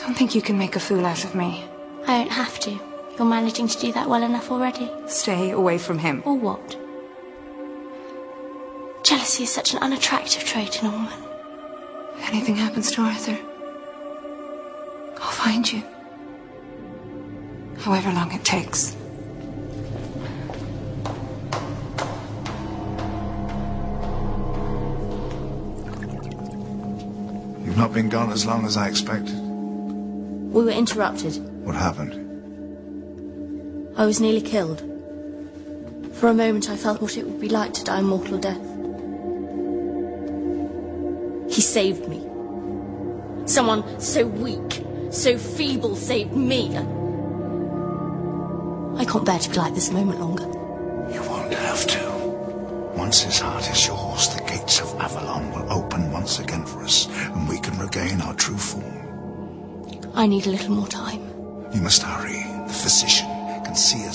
don't think you can make a fool out of me. I don't have to. You're managing to do that well enough already. Stay away from him. Or what? Jealousy is such an unattractive trait in a woman. If anything happens to Arthur, I'll find you. However long it takes. You've not been gone as long as I expected. We were interrupted. What happened? I was nearly killed. For a moment I felt what it would be like to die a mortal death. He saved me. Someone so weak, so feeble saved me. I can't bear to be like this a moment longer. You won't have to. Once his heart is yours, the gates of Avalon will open once again for us, and we can regain our true form. I need a little more time. You must hurry. The physician can see